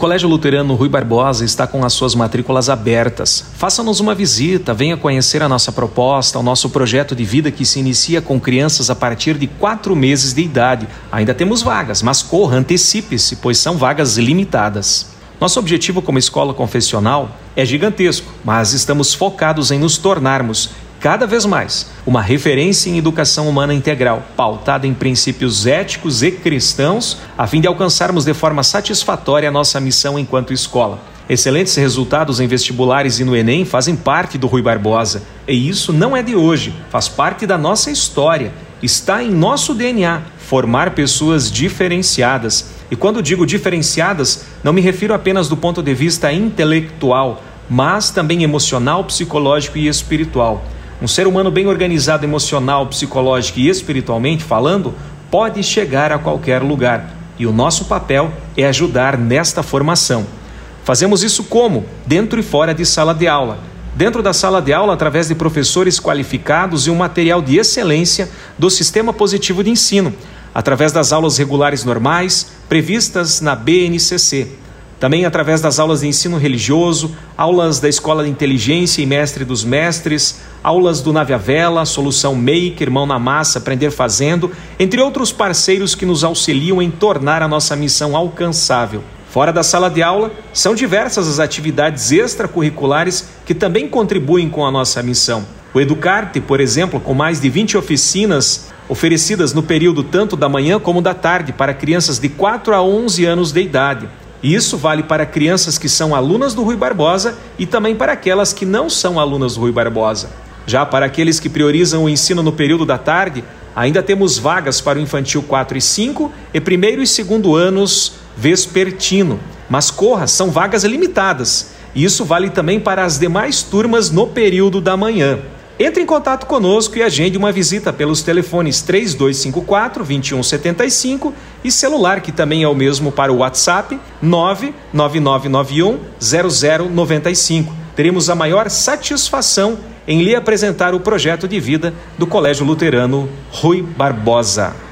Colégio Luterano Rui Barbosa está com as suas matrículas abertas. Faça-nos uma visita, venha conhecer a nossa proposta, o nosso projeto de vida que se inicia com crianças a partir de 4 meses de idade. Ainda temos vagas, mas corra, antecipe-se, pois são vagas limitadas. Nosso objetivo como escola confessional é gigantesco, mas estamos focados em nos tornarmos cada vez mais uma referência em educação humana integral, pautada em princípios éticos e cristãos, a fim de alcançarmos de forma satisfatória a nossa missão enquanto escola. Excelentes resultados em vestibulares e no Enem fazem parte do Rui Barbosa. E isso não é de hoje, faz parte da nossa história. Está em nosso DNA formar pessoas diferenciadas. E quando digo diferenciadas, não me refiro apenas do ponto de vista intelectual, mas também emocional, psicológico e espiritual. Um ser humano bem organizado emocional, psicológico e espiritualmente falando, pode chegar a qualquer lugar. E o nosso papel é ajudar nesta formação. Fazemos isso como? Dentro e fora de sala de aula. Dentro da sala de aula, através de professores qualificados e um material de excelência do Sistema Positivo de Ensino, através das aulas regulares normais, previstas na BNCC. Também através das aulas de ensino religioso, aulas da Escola de Inteligência e Mestre dos Mestres, aulas do Nave à Vela, Solução Maker, Mão na Massa, Aprender Fazendo, entre outros parceiros que nos auxiliam em tornar a nossa missão alcançável. Fora da sala de aula, são diversas as atividades extracurriculares que também contribuem com a nossa missão. O Educarte, por exemplo, com mais de 20 oficinas oferecidas no período tanto da manhã como da tarde para crianças de 4 a 11 anos de idade. E isso vale para crianças que são alunas do Rui Barbosa e também para aquelas que não são alunas do Rui Barbosa. Já para aqueles que priorizam o ensino no período da tarde, ainda temos vagas para o infantil 4 e 5 e primeiro e segundo anos vespertino. Mas corra, são vagas limitadas. E isso vale também para as demais turmas no período da manhã. Entre em contato conosco e agende uma visita pelos telefones 3254-2175 e celular, que também é o mesmo para o WhatsApp, 99991-0095. Teremos a maior satisfação em lhe apresentar o projeto de vida do Colégio Luterano Rui Barbosa.